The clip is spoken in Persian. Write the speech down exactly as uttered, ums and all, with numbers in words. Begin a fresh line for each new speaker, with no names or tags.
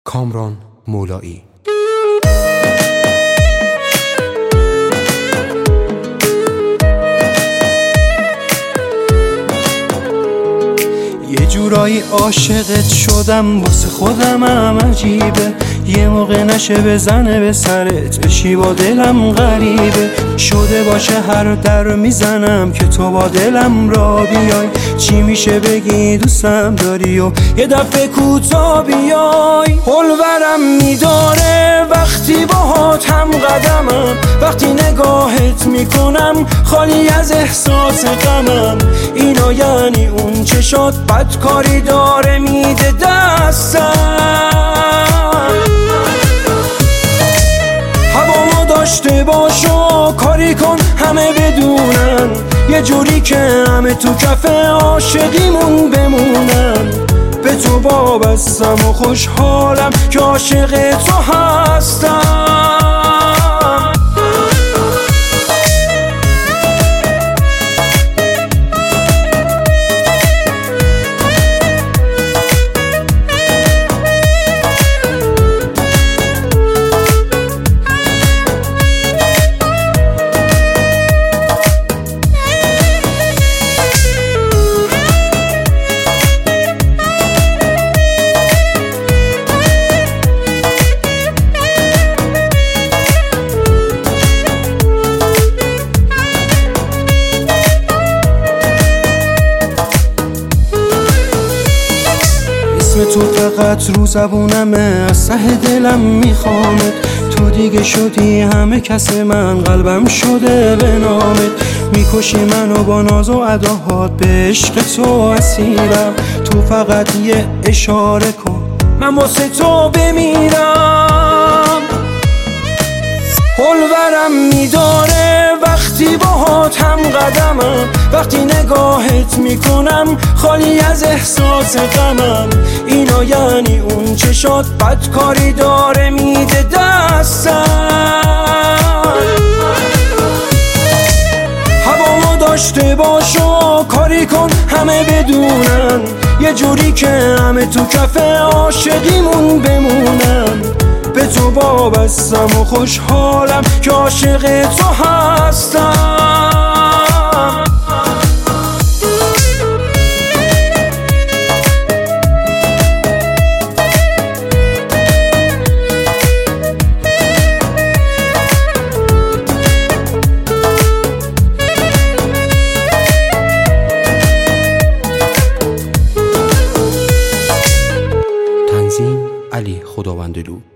کامران مولایی.
یه جورایی عاشقت شدم، واسه خودم هم عجیبه. یه موقع نشه بزنه به سرت، بشی با دلم غریبه. شده باشه هر در میزنم که تو با دلم را بیای. چی میشه بگی دوستم داری و یه دفعه کوتاه بیای. حلورم میداره وقتی باهات هم قدمم، وقتی نگاهت میکنم خالی از احساس غمم. اینا یعنی اون چشات بدکاری داره میده دستم. هوامو داشته باش و کاری کن همه بدونن، یه جوری که همه تو کف عاشقیمون بمونن. به تو وابستم و خوشحالم که عاشق تو هستم. اسم تو فقط رو زبونمه، از ته دلم میخوامت. تو دیگه شدی همه کس من، قلبم شده به نامت. میکشی منو با ناز و اداهات، به عشق تو اسیرم. تو فقط یه اشاره کن من واسه تو بمیرم. حلورم میداره وقتی باهات هم قدمم، وقتی نگاهت میکنم خالی از احساس غمم. اینا یعنی اون چشات بدکاری داره میده دستم. هوامو داشته باش و کاری کن همه بدونن، یه جوری که همه تو کف عاشقیمون بمونن. به تو وابستم و خوشحالم که عاشق تو هستم.
تنظیم علی خداوندلو.